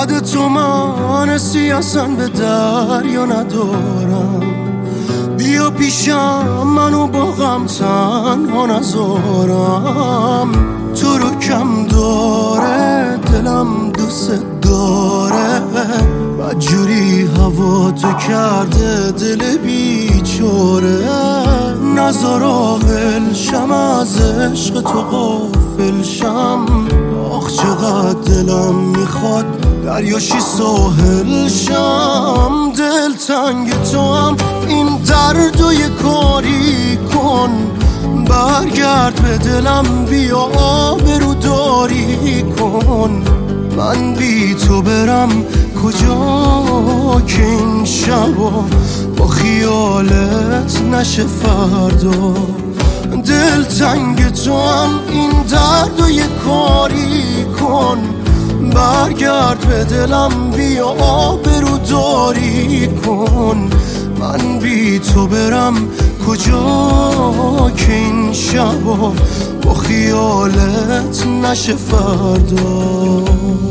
بعد تو من اصلا به دریا ندارم. بیا پیشم منو با غم تنها نذارم. تو رو کم داره دلم دوست داره، بدجوری هوا تو کرده دل بیچاره. نذار عاقل شم از عشق تو غافل شم. آخ چقدر دلم میخواد دریاشی ساحل شم. دل تنگ تو هم این دردو یه کاری کن. برگرد به دلم بیا آبرو داری کن. من بی تو برم کجا که این شبا با خیالت نشه فردا. دل تنگ تو هم این دردو یه کاری کن. برگرد به دلم بیا آبرو داری کن. من بی تو برم کجا که این شبا با خیالت نشه فردا.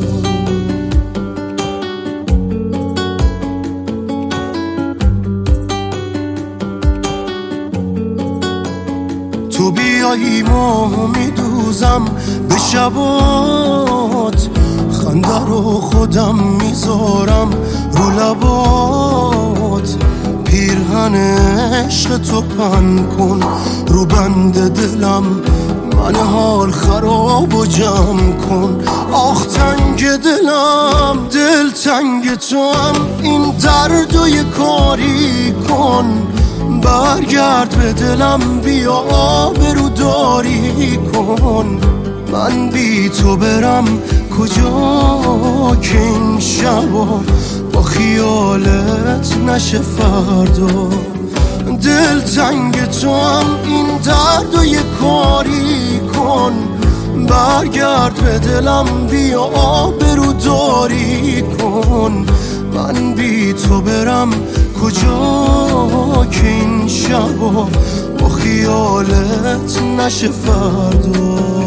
تو بیایی ما میدوزم به شبات. خنده رو خودم میذارم رو لبات. پیرهن عشق تو پن کن رو بند دلم. من حال خراب و جمع کن. آخ تنگ دلم دل تنگ تو هم این دردو یه کاری کن. برگرد به دلم بیا آبرو داری کن. من بی تو برم کجا که این شبا با خیالت نشه فردا. دل تنگ تو هم این دردو یه کاری کن. برگرد به دلم بیا آبرو داری کن. من بی تو برم کجا که این شبا با خیالت نشه فردا.